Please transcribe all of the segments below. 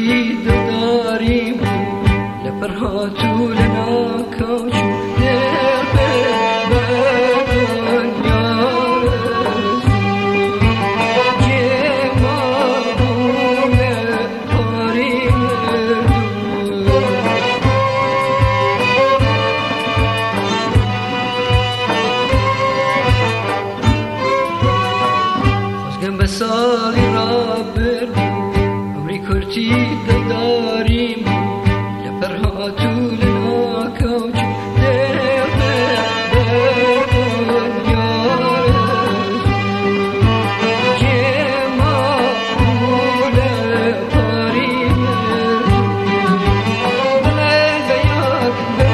کرتی داریم لپرها تو لنا کوچو دل بدن یارز جمعونه پاریم خزگم بسالی را بردیم عمری کرتی داریم لپرها تو لنا کوچو دل بدن یارز جمعونه پاریم بلند بیاد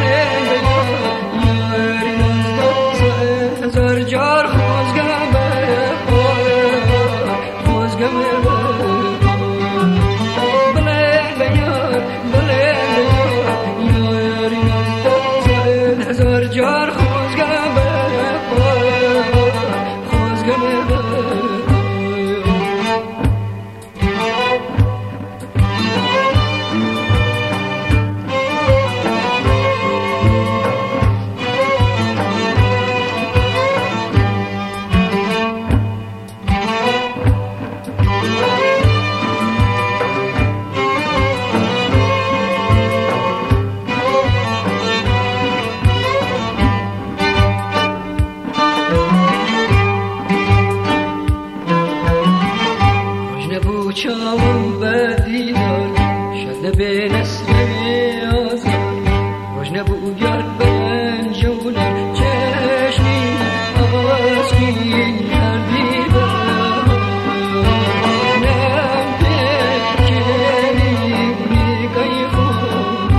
یاری نزد هزار جار خزگم هزار جار خوزگم چاوم بدیدار شد به نسل آزار روشن بو یار بلند جولان چشمی آسکین هر دیدار نم پکنی نگای خود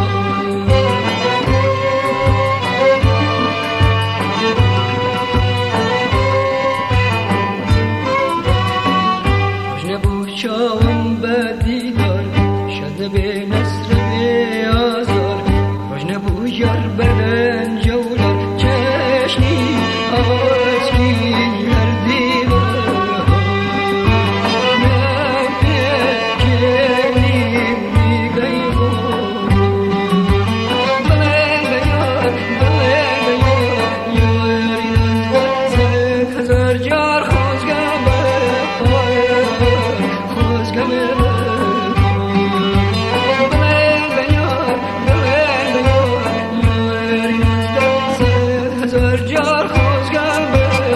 روشن بو چاوم بدیدار شد به نسل آزار روشن بو یار بلند جولان چشمی آسکین هر دیوار نم پکنی نگای خود بلند یاری نزد هزار جار خوزگم هزار جار خوزگم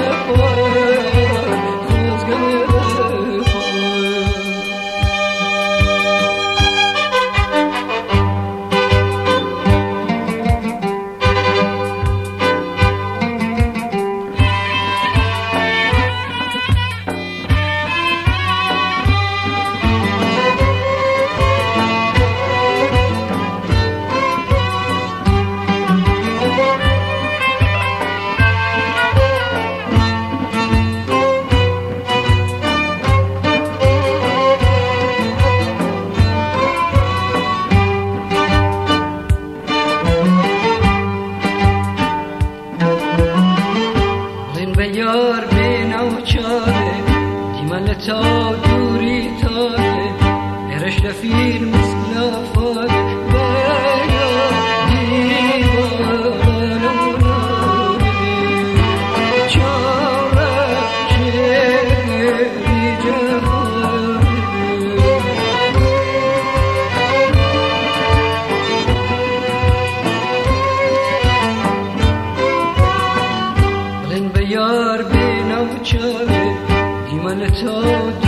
یار بینو چاره دیمال تا دوری تاره نرش لفیر مثل فاده بیا دیوانو ناره چاره شیری جهانه یار بینو چاره دیمال تا